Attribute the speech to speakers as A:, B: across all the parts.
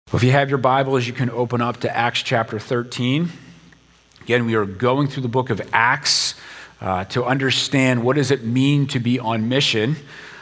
A: Well, if you have your Bibles, you can open up to Acts chapter 13. Again, we are going through the book of Acts to understand what does it mean to be on mission.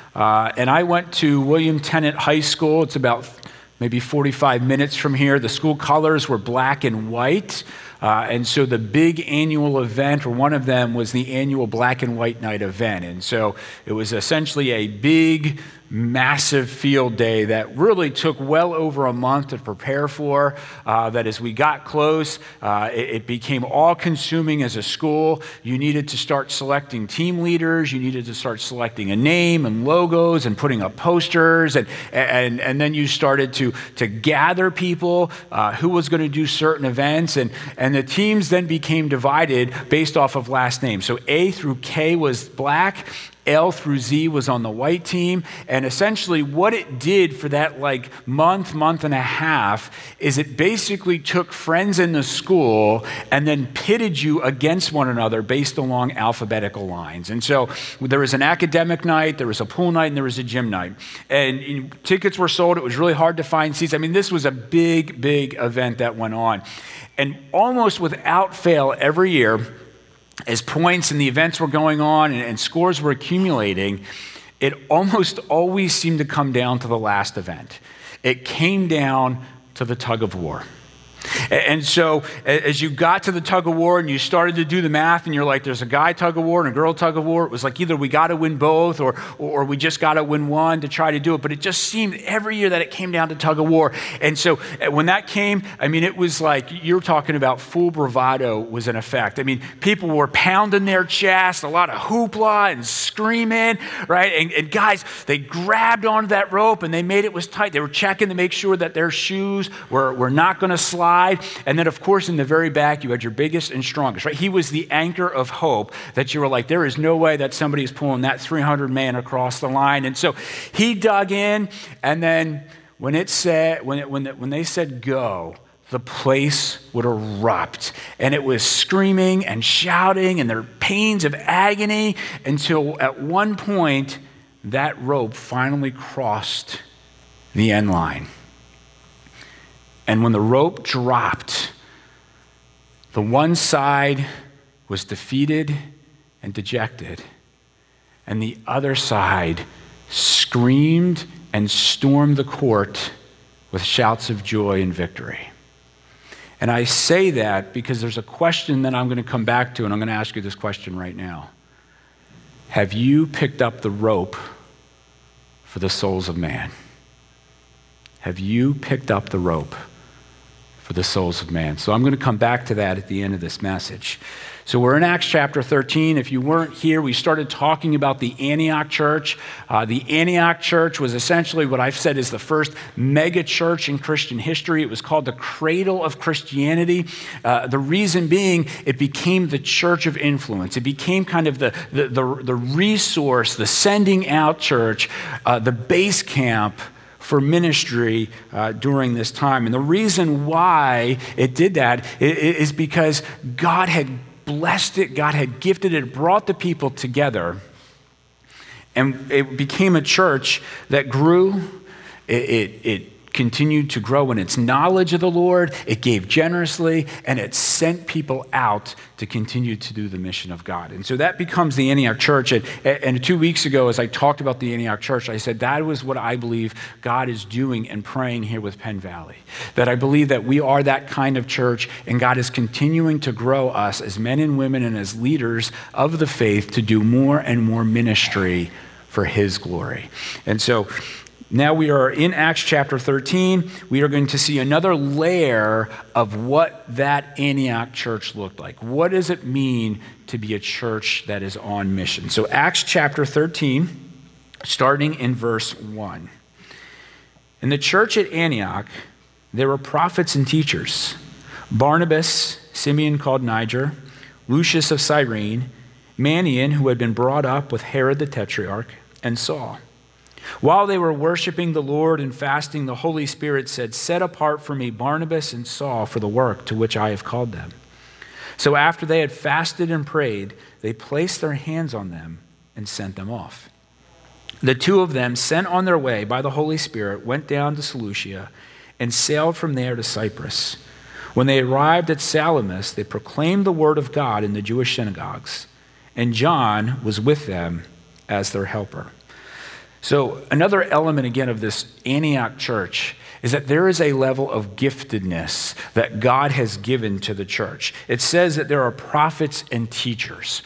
A: And I went to William Tennant High School. It's about maybe 45 minutes from here. The school colors were black and white. And so the big annual event, or one of them, was the annual Black and White Night event. And so it was essentially a big, massive field day that really took well over a month to prepare for, that as we got close, it became all-consuming as a school. You needed to start selecting team leaders. You needed to start selecting a name and logos and putting up posters. And then you started to gather people who was going to do certain events. And the teams then became divided based off of last name. So A through K was black, L through Z was on the white team. And essentially what it did for that month and a half is it basically took friends in the school and then pitted you against one another based along alphabetical lines. And so there was an academic night, there was a pool night, and there was a gym night. And tickets were sold. It was really hard to find seats. I mean, this was a big, big event that went on. And almost without fail every year, as points and the events were going on and scores were accumulating, it almost always seemed to come down to the last event. It came down to the tug of war. And so as you got to the tug of war and you started to do the math and you're like, there's a guy tug of war and a girl tug of war, it was like either we got to win both or we just got to win one to try to do it. But it just seemed every year that it came down to tug of war. And so when that came, I mean, it was like you're talking about full bravado was in effect. I mean, people were pounding their chest, a lot of hoopla and screaming, right? And guys, they grabbed onto that rope and they made it was tight. They were checking to make sure that their shoes were not going to slide. And then, of course, in the very back, you had your biggest and strongest, right? He was the anchor of hope that you were like, there is no way that somebody is pulling that 300 man across the line. And so he dug in, and then when they said go, the place would erupt. And it was screaming and shouting and their pains of agony until at one point, that rope finally crossed the end line. And when the rope dropped, the one side was defeated and dejected, and the other side screamed and stormed the court with shouts of joy and victory. And I say that because there's a question that I'm going to come back to, and I'm going to ask you this question right now. Have you picked up the rope for the souls of man? Have you picked up the rope for the souls of man? So I'm going to come back to that at the end of this message. So we're in Acts chapter 13. If you weren't here, we started talking about the Antioch church. The Antioch church was essentially what I've said is the first mega church in Christian history. It was called the cradle of Christianity. The reason being, it became the church of influence. It became kind of the resource, the sending out church, the base camp for ministry during this time. And the reason why it did that is because God had blessed it, God had gifted it, brought the people together, and it became a church that grew. It continued to grow in its knowledge of the Lord, it gave generously, and it sent people out to continue to do the mission of God. And so that becomes the Antioch church. And 2 weeks ago, as I talked about the Antioch church, I said that was what I believe God is doing and praying here with Penn Valley. That I believe that we are that kind of church, and God is continuing to grow us as men and women and as leaders of the faith to do more and more ministry for His glory. And so now we are in Acts chapter 13. We are going to see another layer of what that Antioch church looked like. What does it mean to be a church that is on mission? So Acts chapter 13, starting in verse 1. In the church at Antioch, there were prophets and teachers: Barnabas, Simeon called Niger, Lucius of Cyrene, Manaen, who had been brought up with Herod the Tetrarch, and Saul. While they were worshiping the Lord and fasting, the Holy Spirit said, "Set apart for me Barnabas and Saul for the work to which I have called them." So after they had fasted and prayed, they placed their hands on them and sent them off. The two of them, sent on their way by the Holy Spirit, went down to Seleucia and sailed from there to Cyprus. When they arrived at Salamis, they proclaimed the word of God in the Jewish synagogues, and John was with them as their helper. So another element, again, of this Antioch church is that there is a level of giftedness that God has given to the church. It says that there are prophets and teachers.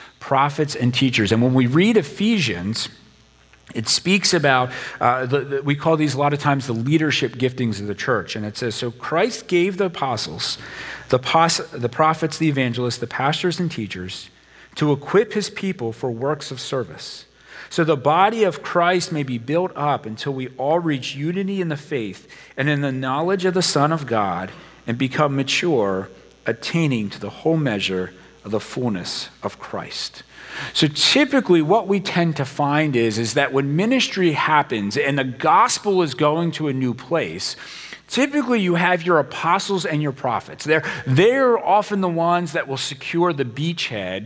A: And when we read Ephesians, it speaks about, we call these a lot of times the leadership giftings of the church. And it says, so Christ gave the apostles, the prophets, the evangelists, the pastors and teachers to equip his people for works of service. So the body of Christ may be built up until we all reach unity in the faith and in the knowledge of the Son of God and become mature, attaining to the whole measure of the fullness of Christ. So typically what we tend to find is that when ministry happens and the gospel is going to a new place, typically you have your apostles and your prophets. They're often the ones that will secure the beachhead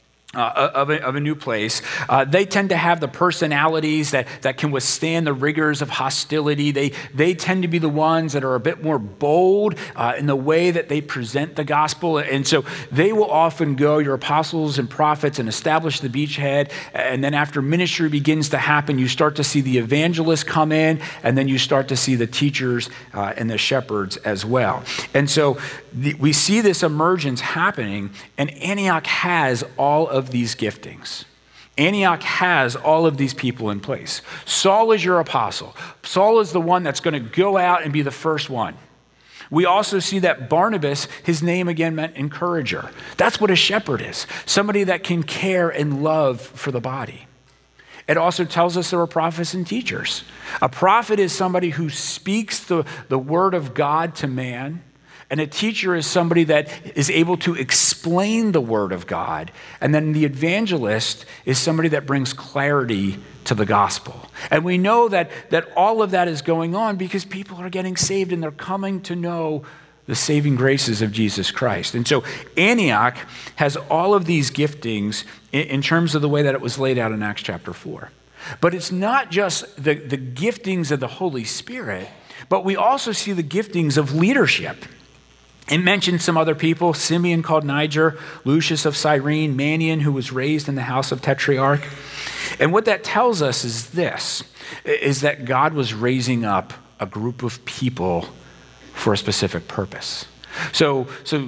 A: of a new place. They tend to have the personalities that can withstand the rigors of hostility. They tend to be the ones that are a bit more bold in the way that they present the gospel. And so they will often go, your apostles and prophets, and establish the beachhead. And then after ministry begins to happen, you start to see the evangelists come in, and then you start to see the teachers and the shepherds as well. And so we see this emergence happening, and Antioch has all of these giftings. Antioch has all of these people in place. Saul is your apostle. Saul is the one that's going to go out and be the first one. We also see that Barnabas, his name again meant encourager. That's what a shepherd is, somebody that can care and love for the body. It also tells us there are prophets and teachers. A prophet is somebody who speaks the word of God to man. And a teacher is somebody that is able to explain the word of God. And then the evangelist is somebody that brings clarity to the gospel. And we know that all of that is going on because people are getting saved and they're coming to know the saving graces of Jesus Christ. And so Antioch has all of these giftings in terms of the way that it was laid out in Acts chapter 4. But it's not just the giftings of the Holy Spirit, but we also see the giftings of leadership. It mentions some other people, Simeon called Niger, Lucius of Cyrene, Manaen, who was raised in the house of Tetrarch. And what that tells us is this, is that God was raising up a group of people for a specific purpose. So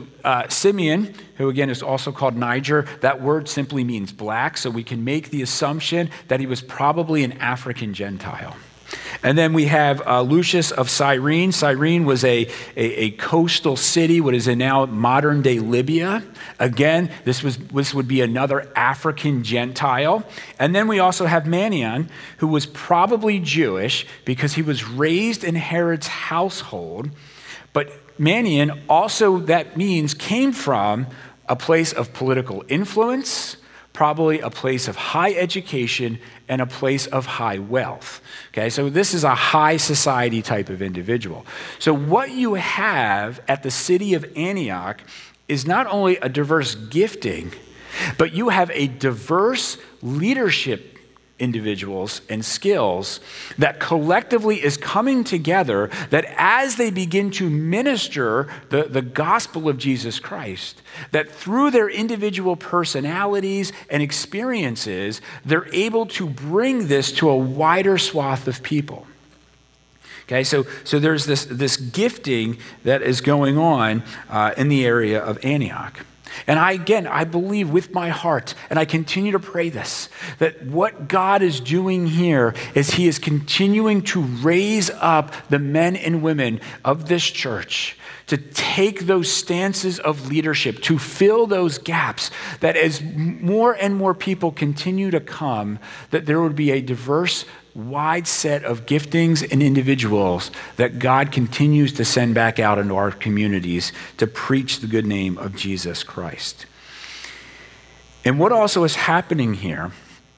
A: Simeon, who again is also called Niger, that word simply means black, so we can make the assumption that he was probably an African Gentile. And then we have Lucius of Cyrene. Cyrene was a coastal city, what is in now modern-day Libya. Again, this would be another African Gentile. And then we also have Manaen, who was probably Jewish because he was raised in Herod's household. But Manaen also, that means, came from a place of political influence, probably a place of high education, and a place of high wealth. Okay, so this is a high society type of individual. So what you have at the city of Antioch is not only a diverse gifting, but you have a diverse leadership individuals and skills that collectively is coming together, that as they begin to minister the gospel of Jesus Christ, that through their individual personalities and experiences, they're able to bring this to a wider swath of people. Okay, so there's this gifting that is going on in the area of Antioch. And I believe with my heart, and I continue to pray this, that what God is doing here is he is continuing to raise up the men and women of this church to take those stances of leadership, to fill those gaps, that as more and more people continue to come, that there would be a diverse, wide set of giftings and individuals that God continues to send back out into our communities to preach the good name of Jesus Christ. And what also is happening here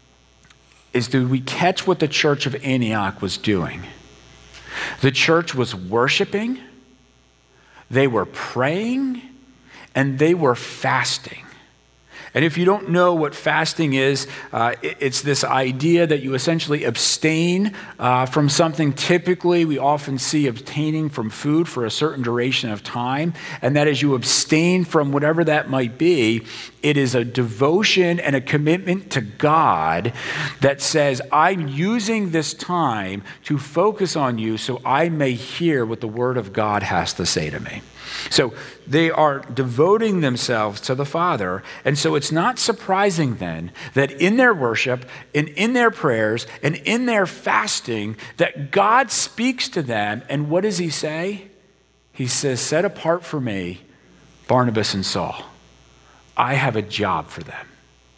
A: is, do we catch what the church of Antioch was doing? The church was worshiping, they were praying, and they were fasting. And if you don't know what fasting is, it's this idea that you essentially abstain from something. Typically, we often see abstaining from food for a certain duration of time. And that as you abstain from whatever that might be, it is a devotion and a commitment to God that says, I'm using this time to focus on you so I may hear what the Word of God has to say to me. So they are devoting themselves to the Father. And so it's not surprising then that in their worship and in their prayers and in their fasting that God speaks to them. And what does he say? He says, set apart for me Barnabas and Saul. I have a job for them.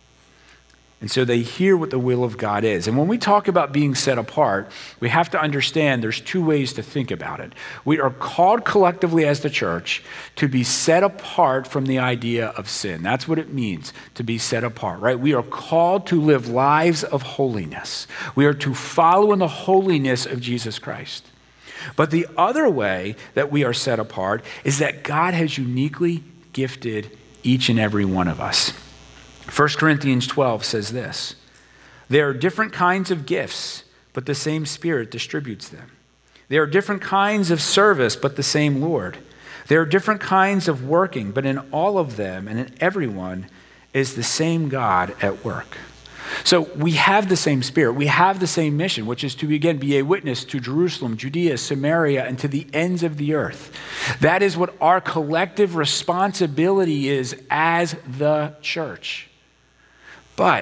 A: And so they hear what the will of God is. And when we talk about being set apart, we have to understand there's two ways to think about it. We are called collectively as the church to be set apart from the idea of sin. That's what it means to be set apart, right? We are called to live lives of holiness. We are to follow in the holiness of Jesus Christ. But the other way that we are set apart is that God has uniquely gifted each and every one of us. 1 Corinthians 12 says this, there are different kinds of gifts, but the same Spirit distributes them. There are different kinds of service, but the same Lord. There are different kinds of working, but in all of them and in everyone is the same God at work. So we have the same Spirit. We have the same mission, which is to, again, be a witness to Jerusalem, Judea, Samaria, and to the ends of the earth. That is what our collective responsibility is as the church. But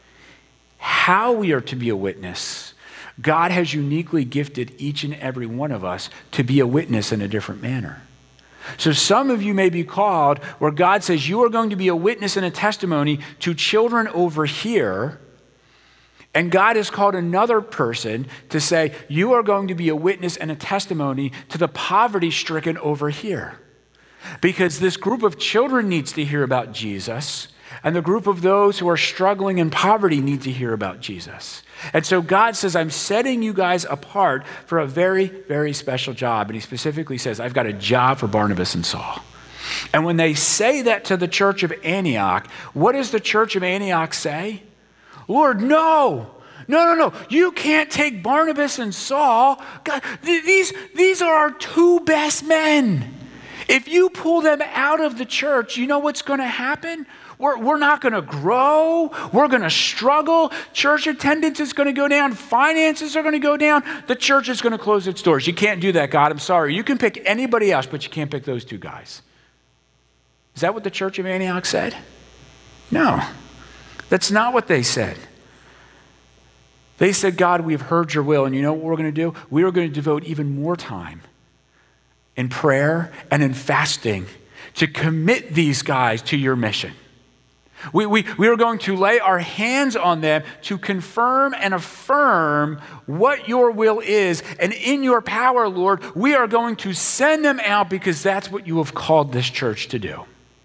A: how we are to be a witness, God has uniquely gifted each and every one of us to be a witness in a different manner. So some of you may be called where God says you are going to be a witness and a testimony to children over here, and God has called another person to say you are going to be a witness and a testimony to the poverty-stricken over here. Because this group of children needs to hear about Jesus, and the group of those who are struggling in poverty need to hear about Jesus. And so God says, I'm setting you guys apart for a very, very special job. And he specifically says, I've got a job for Barnabas and Saul. And when they say that to the church of Antioch, what does the church of Antioch say? Lord, no. You can't take Barnabas and Saul. God, these are our two best men. If you pull them out of the church, you know what's going to happen? We're not going to grow. We're going to struggle. Church attendance is going to go down. Finances are going to go down. The church is going to close its doors. You can't do that, God. I'm sorry. You can pick anybody else, but you can't pick those two guys. Is that what the church of Antioch said? No, that's not what they said. They said, God, we've heard your will, and you know what we're going to do? We are going to devote even more time in prayer and in fasting to commit these guys to your mission. We are going to lay our hands on them to confirm and affirm what your will is. And in your power, Lord, we are going to send them out because that's what you have called this church to do.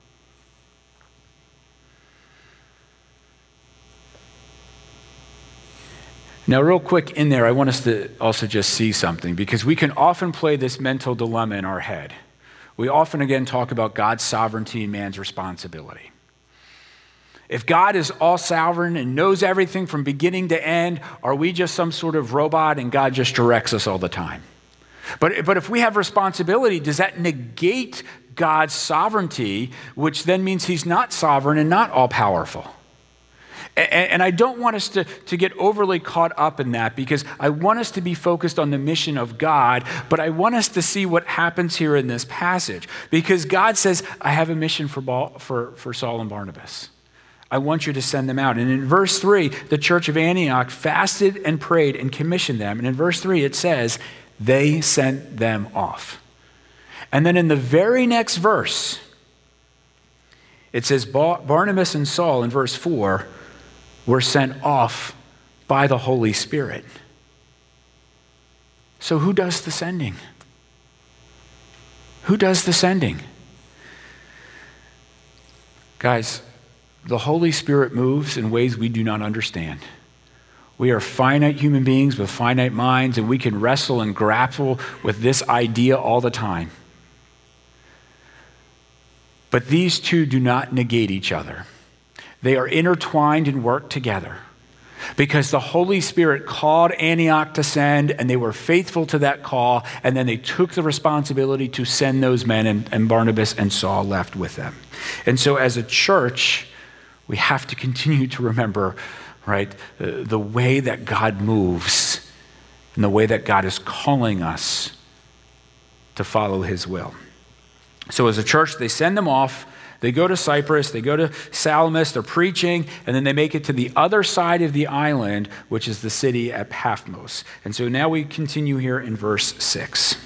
A: Now, real quick in there, I want us to also just see something because we can often play this mental dilemma in our head. We often, again, talk about God's sovereignty and man's responsibility. If God is all sovereign and knows everything from beginning to end, are we just some sort of robot and God just directs us all the time? But if we have responsibility, does that negate God's sovereignty, which then means he's not sovereign and not all-powerful? And I don't want us to get overly caught up in that because I want us to be focused on the mission of God, but I want us to see what happens here in this passage. Because God says, I have a mission for Saul and Barnabas. I want you to send them out. And in verse 3, the church of Antioch fasted and prayed and commissioned them. And in verse 3, it says, they sent them off. And then in the very next verse, it says, Barnabas and Saul, in verse 4, were sent off by the Holy Spirit. So who does the sending? Who does the sending? Guys, the Holy Spirit moves in ways we do not understand. We are finite human beings with finite minds, and we can wrestle and grapple with this idea all the time. But these two do not negate each other. They are intertwined and work together because the Holy Spirit called Antioch to send, and they were faithful to that call, and then they took the responsibility to send those men, and Barnabas and Saul left with them. And so as a church, we have to continue to remember, right, the way that God moves and the way that God is calling us to follow his will. So as a church, they send them off. They go to Cyprus, they go to Salamis, they're preaching, and then they make it to the other side of the island, which is the city at Paphos. And so now we continue here in verse 6.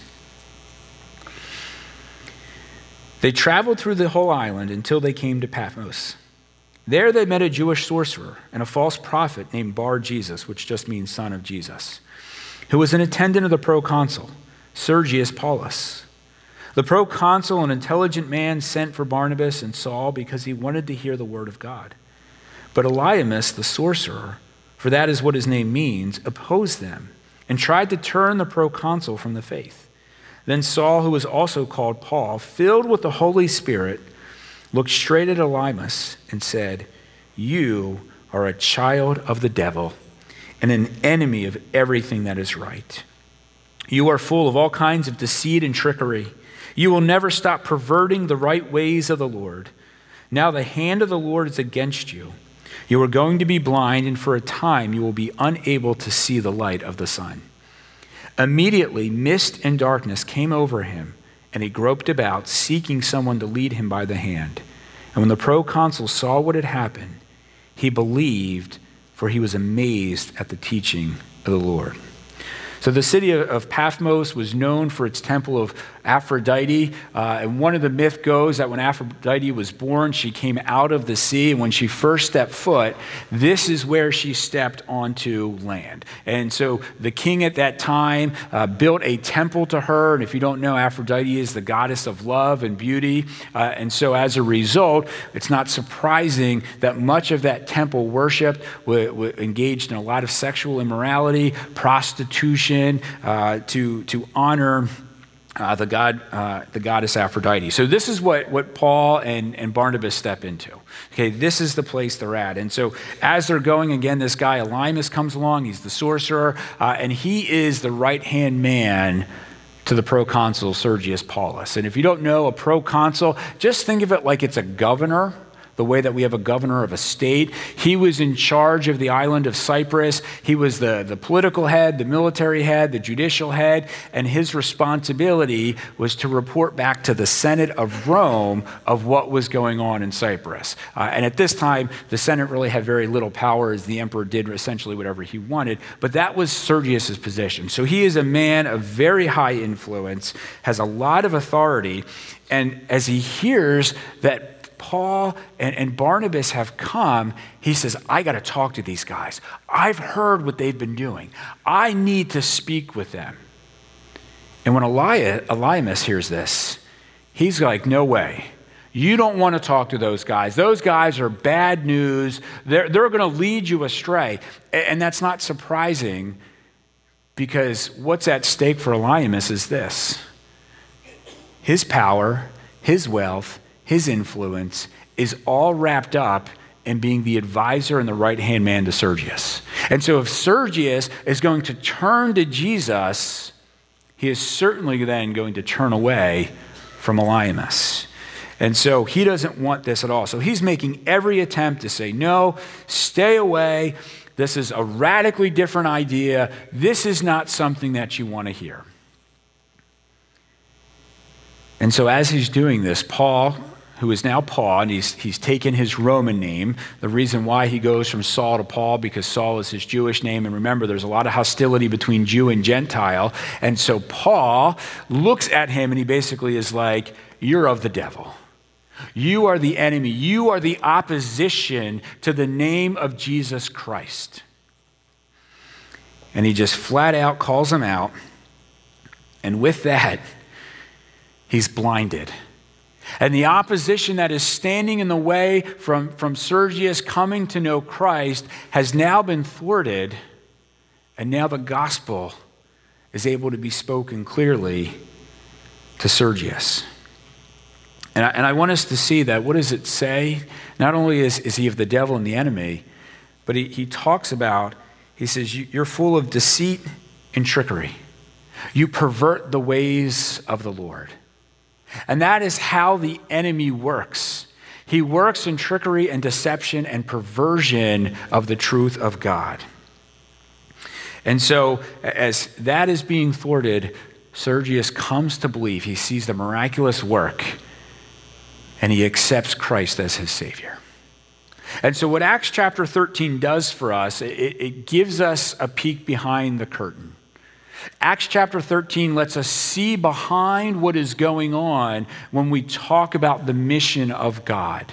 A: They traveled through the whole island until they came to Paphos. There they met a Jewish sorcerer and a false prophet named Bar-Jesus, which just means son of Jesus, who was an attendant of the proconsul, Sergius Paulus. The proconsul, an intelligent man, sent for Barnabas and Saul because he wanted to hear the word of God. But Elymas, the sorcerer, for that is what his name means, opposed them and tried to turn the proconsul from the faith. Then Saul, who was also called Paul, filled with the Holy Spirit, looked straight at Elymas and said, "You are a child of the devil and an enemy of everything that is right. You are full of all kinds of deceit and trickery. You will never stop perverting the right ways of the Lord. Now the hand of the Lord is against you. You are going to be blind, and for a time you will be unable to see the light of the sun." Immediately, mist and darkness came over him, and he groped about, seeking someone to lead him by the hand. And when the proconsul saw what had happened, he believed, for he was amazed at the teaching of the Lord. So the city of Paphos was known for its temple of Aphrodite. And one of the myth goes that when Aphrodite was born, she came out of the sea. And when she first stepped foot, this is where she stepped onto land. And so the king at that time built a temple to her. And if you don't know, Aphrodite is the goddess of love and beauty. And so as a result, it's not surprising that much of that temple worship engaged in a lot of sexual immorality, prostitution, to honor the goddess Aphrodite. So this is what Paul and Barnabas step into. Okay, this is the place they're at. And so as they're going, again, this guy Elymas comes along. He's the sorcerer, and he is the right-hand man to the proconsul Sergius Paulus. And if you don't know a proconsul, just think of it like it's a governor, the way that we have a governor of a state. He was in charge of the island of Cyprus. He was the political head, the military head, the judicial head, and his responsibility was to report back to the Senate of Rome of what was going on in Cyprus. And at this time, the Senate really had very little power, as the emperor did essentially whatever he wanted, but that was Sergius's position. So he is a man of very high influence, has a lot of authority, and as he hears that Paul and Barnabas have come, he says, I got to talk to these guys. I've heard what they've been doing. I need to speak with them. And when Elymas hears this, he's like, no way. You don't want to talk to those guys. Those guys are bad news. They're going to lead you astray. And that's not surprising, because what's at stake for Elymas is this: his power, his wealth, his influence is all wrapped up in being the advisor and the right-hand man to Sergius. And so if Sergius is going to turn to Jesus, he is certainly then going to turn away from Elymas. And so he doesn't want this at all. So he's making every attempt to say, no, stay away. This is a radically different idea. This is not something that you want to hear. And so as he's doing this, Paul, who is now Paul, and he's taken his Roman name. The reason why he goes from Saul to Paul, because Saul is his Jewish name. And remember, there's a lot of hostility between Jew and Gentile. And so Paul looks at him and he basically is like, you're of the devil. You are the enemy. You are the opposition to the name of Jesus Christ. And he just flat out calls him out. And with that, he's blinded. And the opposition that is standing in the way from Sergius coming to know Christ has now been thwarted, and now the gospel is able to be spoken clearly to Sergius. And I want us to see that. What does it say? Not only is he of the devil and the enemy, but he talks about, he says, you're full of deceit and trickery. You pervert the ways of the Lord. And that is how the enemy works. He works in trickery and deception and perversion of the truth of God. And so as that is being thwarted, Sergius comes to believe. He sees the miraculous work, and he accepts Christ as his Savior. And so what Acts chapter 13 does for us, it gives us a peek behind the curtain. Acts chapter 13 lets us see behind what is going on when we talk about the mission of God.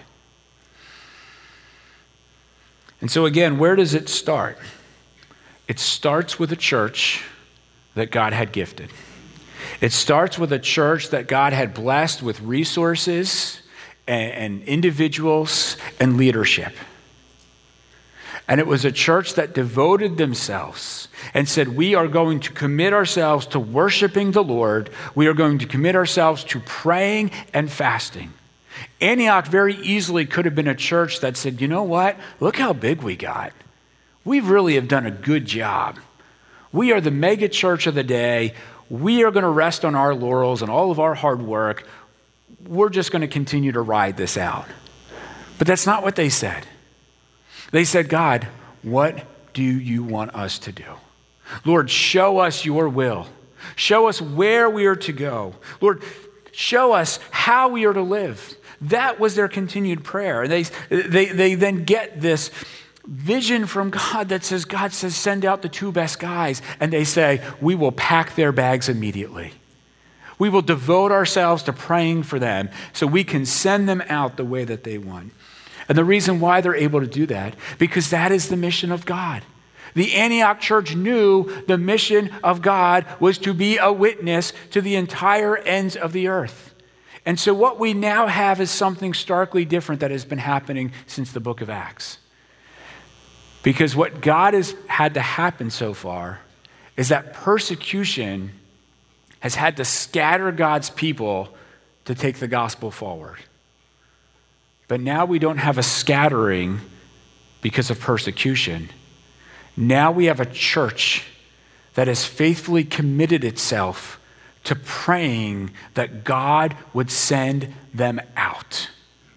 A: And so again, where does it start? It starts with a church that God had gifted. It starts with a church that God had blessed with resources and individuals and leadership. And it was a church that devoted themselves and said, we are going to commit ourselves to worshiping the Lord. We are going to commit ourselves to praying and fasting. Antioch very easily could have been a church that said, you know what? Look how big we got. We really have done a good job. We are the mega church of the day. We are going to rest on our laurels and all of our hard work. We're just going to continue to ride this out. But that's not what they said. They said, God, what do you want us to do? Lord, show us your will. Show us where we are to go. Lord, show us how we are to live. That was their continued prayer. And they then get this vision from God that says, God says, send out the 2 best guys. And they say, we will pack their bags immediately. We will devote ourselves to praying for them so we can send them out the way that they want. And the reason why they're able to do that, because that is the mission of God. The Antioch church knew the mission of God was to be a witness to the entire ends of the earth. And so what we now have is something starkly different that has been happening since the book of Acts. Because what God has had to happen so far is that persecution has had to scatter God's people to take the gospel forward. But now we don't have a scattering because of persecution. Now we have a church that has faithfully committed itself to praying that God would send them out.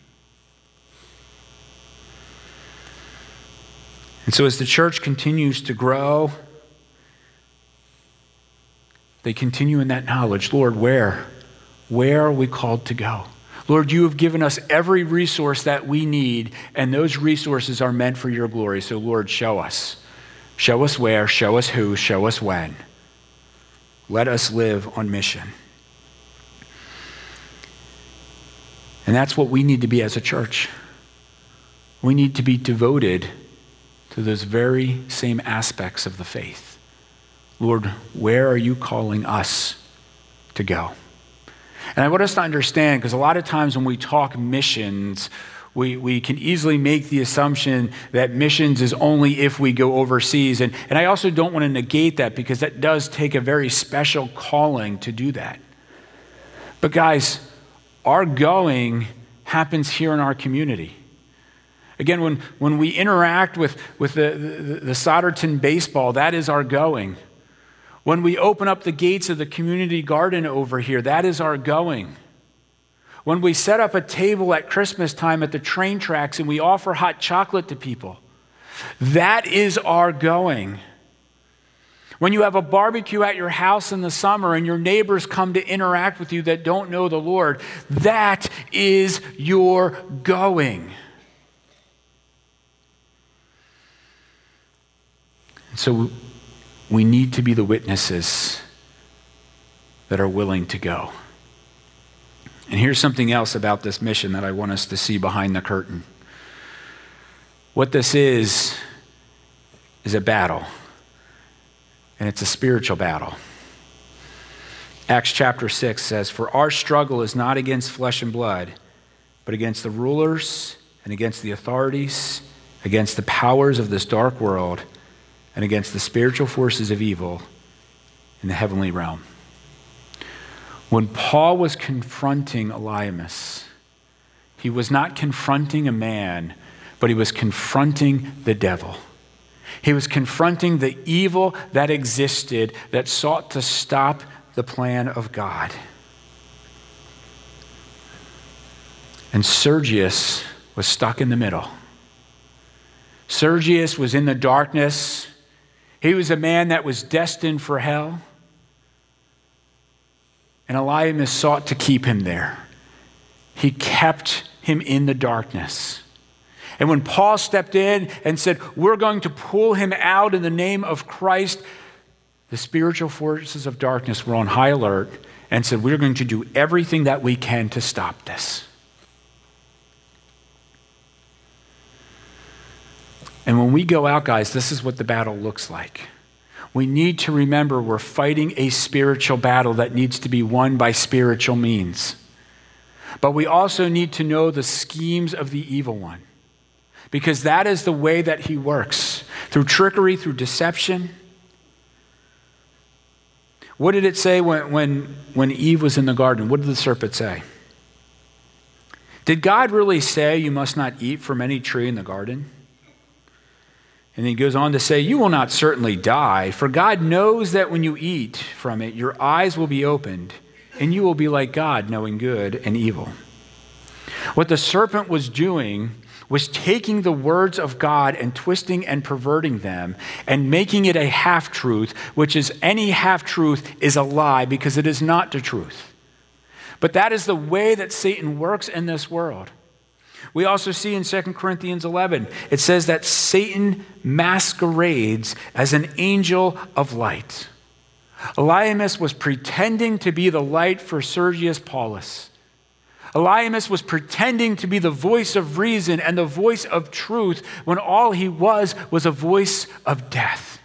A: And so as the church continues to grow, they continue in that knowledge. Lord, where are we called to go? Lord, you have given us every resource that we need, and those resources are meant for your glory. So Lord, show us. Show us where, show us who, show us when. Let us live on mission. And that's what we need to be as a church. We need to be devoted to those very same aspects of the faith. Lord, where are you calling us to go? And I want us to understand, because a lot of times when we talk missions, we can easily make the assumption that missions is only if we go overseas. And I also don't want to negate that, because that does take a very special calling to do that. But guys, our going happens here in our community. Again, when we interact with the Solderton baseball, that is our going. When we open up the gates of the community garden over here, that is our going. When we set up a table at Christmas time at the train tracks and we offer hot chocolate to people, that is our going. When you have a barbecue at your house in the summer and your neighbors come to interact with you that don't know the Lord, that is your going. So we need to be the witnesses that are willing to go. And here's something else about this mission that I want us to see behind the curtain. What this is a battle. And it's a spiritual battle. Acts chapter 6 says, "For our struggle is not against flesh and blood, but against the rulers and against the authorities, against the powers of this dark world, and against the spiritual forces of evil in the heavenly realm." When Paul was confronting Elymas, He was not confronting a man, but he was confronting the devil. He was confronting the evil that existed that sought to stop the plan of God. And Sergius was stuck in the middle. Sergius was in the darkness. He was a man that was destined for hell. And Elymas sought to keep him there. He kept him in the darkness. And when Paul stepped in and said, we're going to pull him out in the name of Christ, the spiritual forces of darkness were on high alert and said, we're going to do everything that we can to stop this. And when we go out, guys, this is what the battle looks like. We need to remember we're fighting a spiritual battle that needs to be won by spiritual means. But we also need to know the schemes of the evil one, because that is the way that he works, through trickery, through deception. What did it say when Eve was in the garden? What did the serpent say? Did God really say you must not eat from any tree in the garden? And then he goes on to say, you will not certainly die, for God knows that when you eat from it, your eyes will be opened, and you will be like God, knowing good and evil. What the serpent was doing was taking the words of God and twisting and perverting them and making it a half-truth, which is any half-truth is a lie because it is not the truth. But that is the way that Satan works in this world. We also see in 2 Corinthians 11, it says that Satan masquerades as an angel of light. Elymas was pretending to be the light for Sergius Paulus. Elymas was pretending to be the voice of reason and the voice of truth when all he was a voice of death.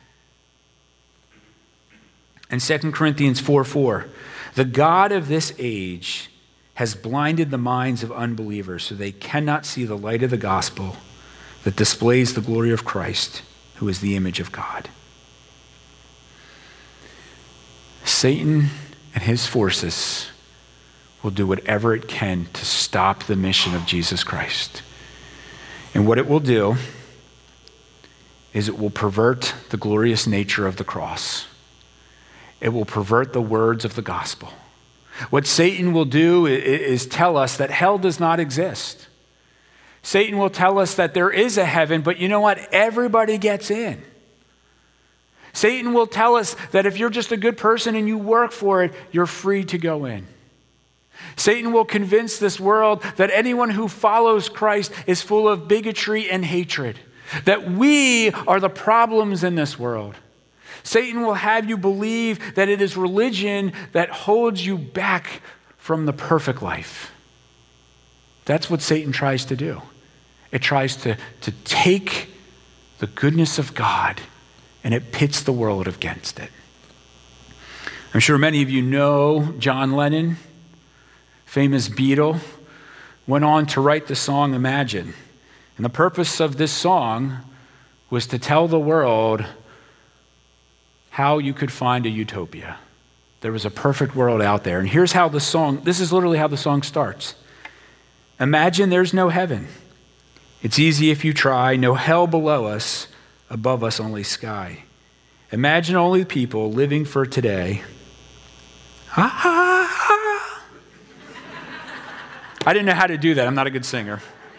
A: In 2 Corinthians 4:4, the God of this age has blinded the minds of unbelievers so they cannot see the light of the gospel that displays the glory of Christ, who is the image of God. Satan and his forces will do whatever it can to stop the mission of Jesus Christ. And what it will do is it will pervert the glorious nature of the cross. It will pervert the words of the gospel. What Satan will do is tell us that hell does not exist. Satan will tell us that there is a heaven, but you know what? Everybody gets in. Satan will tell us that if you're just a good person and you work for it, you're free to go in. Satan will convince this world that anyone who follows Christ is full of bigotry and hatred, that we are the problems in this world. Satan will have you believe that it is religion that holds you back from the perfect life. That's what Satan tries to do. It tries to take the goodness of God and it pits the world against it. I'm sure many of you know John Lennon, famous Beatle, went on to write the song Imagine. And the purpose of this song was to tell the world how you could find a utopia. There was a perfect world out there. And here's how this is literally how the song starts. Imagine there's no heaven. It's easy if you try. No hell below us, above us only sky. Imagine only people living for today. Ha ha ha. I didn't know how to do that. I'm not a good singer.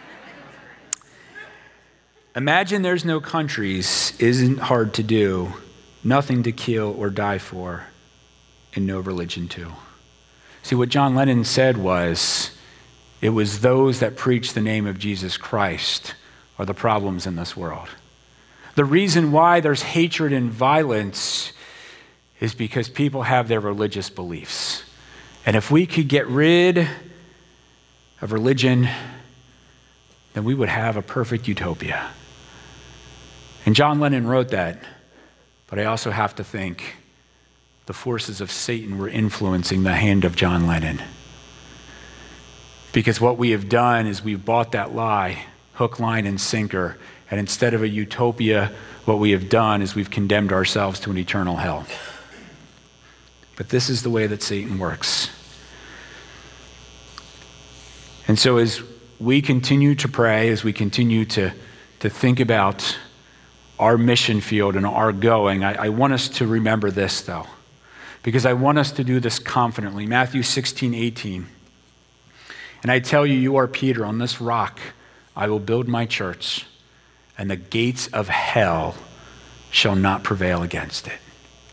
A: Imagine there's no countries isn't hard to do. Nothing to kill or die for, and no religion too. See, what John Lennon said was, it was those that preach the name of Jesus Christ are the problems in this world. The reason why there's hatred and violence is because people have their religious beliefs. And if we could get rid of religion, then we would have a perfect utopia. And John Lennon wrote that. But I also have to think the forces of Satan were influencing the hand of John Lennon. Because what we have done is we've bought that lie, hook, line, and sinker. And instead of a utopia, what we have done is we've condemned ourselves to an eternal hell. But this is the way that Satan works. And so as we continue to pray, as we continue to think about our mission field and our going, I want us to remember this, though, because I want us to do this confidently. Matthew 16:18. And I tell you, you are Peter, on this rock I will build my church, and the gates of hell shall not prevail against it.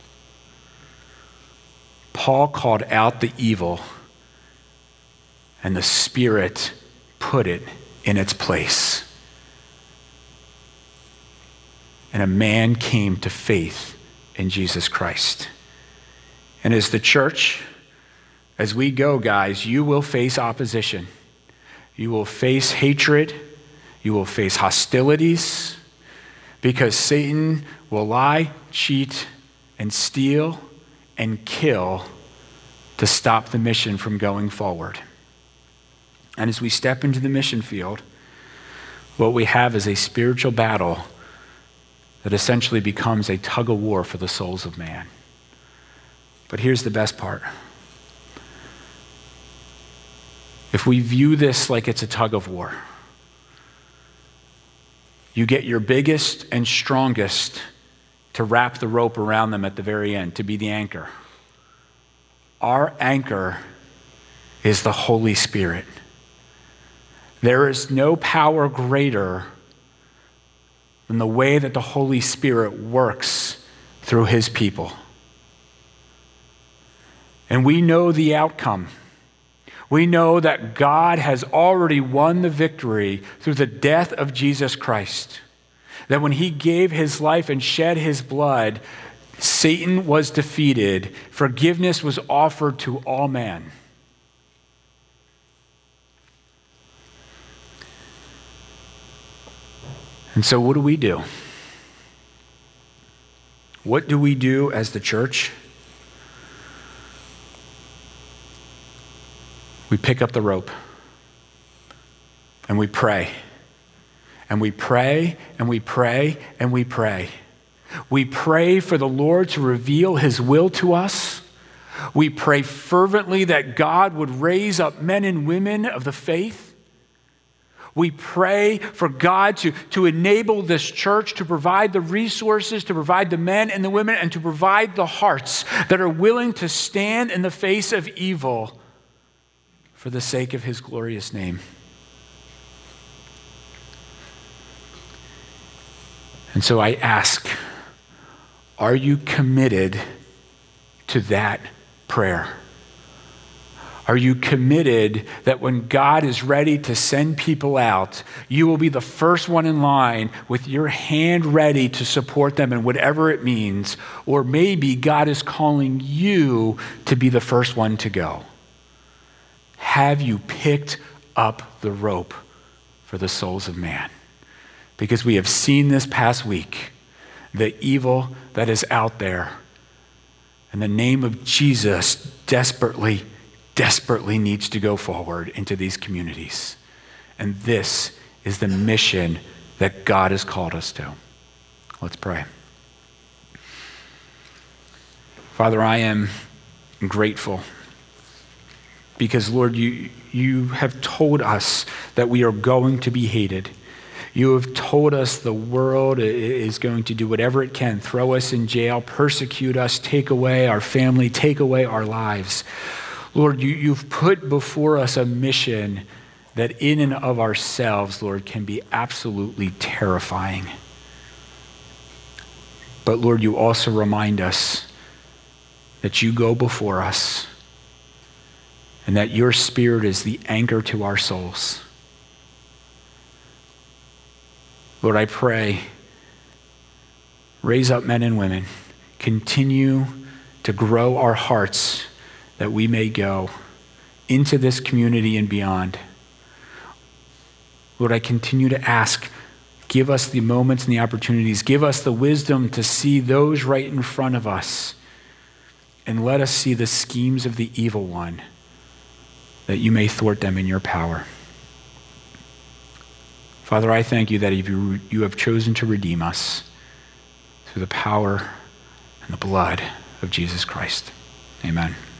A: Paul called out the evil, and the Spirit put it in its place. And a man came to faith in Jesus Christ. And as the church, as we go, guys, you will face opposition. You will face hatred. You will face hostilities, because Satan will lie, cheat, and steal and kill to stop the mission from going forward. And as we step into the mission field, what we have is a spiritual battle that essentially becomes a tug of war for the souls of man. But here's the best part. If we view this like it's a tug of war, you get your biggest and strongest to wrap the rope around them at the very end, to be the anchor. Our anchor is the Holy Spirit. There is no power greater than the way that the Holy Spirit works through his people. And we know the outcome. We know that God has already won the victory through the death of Jesus Christ. That when he gave his life and shed his blood, Satan was defeated. Forgiveness was offered to all men. And so what do we do? What do we do as the church? We pick up the rope and we pray. And we pray, and we pray, and we pray. We pray for the Lord to reveal his will to us. We pray fervently that God would raise up men and women of the faith. We pray for God to enable this church to provide the resources, to provide the men and the women, and to provide the hearts that are willing to stand in the face of evil for the sake of his glorious name. And so I ask, are you committed to that prayer? Are you committed that when God is ready to send people out, you will be the first one in line with your hand ready to support them in whatever it means? Or maybe God is calling you to be the first one to go. Have you picked up the rope for the souls of man? Because we have seen this past week the evil that is out there. And the name of Jesus desperately needs to go forward into these communities. And this is the mission that God has called us to. Let's pray. Father, I am grateful because, Lord, you have told us that we are going to be hated. You have told us the world is going to do whatever it can, throw us in jail, persecute us, take away our family, take away our lives. Lord, you've put before us a mission that in and of ourselves, Lord, can be absolutely terrifying. But Lord, you also remind us that you go before us and that your Spirit is the anchor to our souls. Lord, I pray, raise up men and women, continue to grow our hearts that we may go into this community and beyond. Lord, I continue to ask, give us the moments and the opportunities, give us the wisdom to see those right in front of us, and let us see the schemes of the evil one, that you may thwart them in your power. Father, I thank you that you have chosen to redeem us through the power and the blood of Jesus Christ. Amen.